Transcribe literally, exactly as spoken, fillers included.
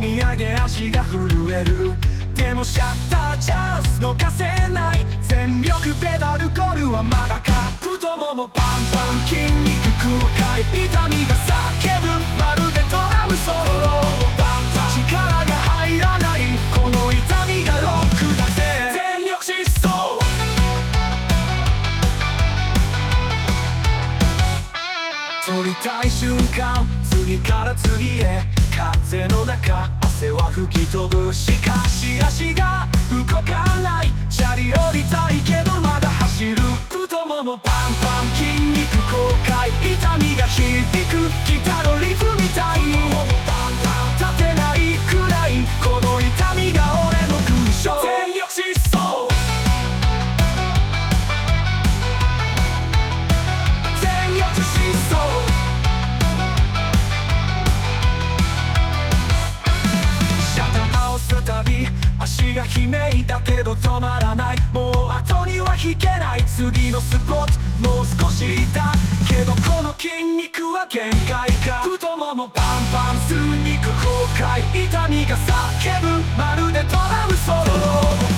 に上げ足が震える。でもシャッターチャンス逃せない。全力ペダルゴールはまだか。太ももパンパン筋肉空回痛みが叫ぶ。まるでドラムソロ。力が入らない。この痛みがロックだぜ。全力疾走。取りたい瞬間、次から次へ。風の中、汗は吹き飛ぶ。しかし足が動かない。チャリ降りたいけどまだ走る。太ももパンパン筋肉後悔。痛みが響く。ギターのリフみたい。立てないくらい。この痛みが俺の勲章。全力疾走。全力疾走。足が悲鳴だけど止まらない。もう後には引けない。次のスポットもう少しだけどこの筋肉は限界か。太ももパンパン数肉崩壊。痛みが叫ぶ。まるでドラムソロ。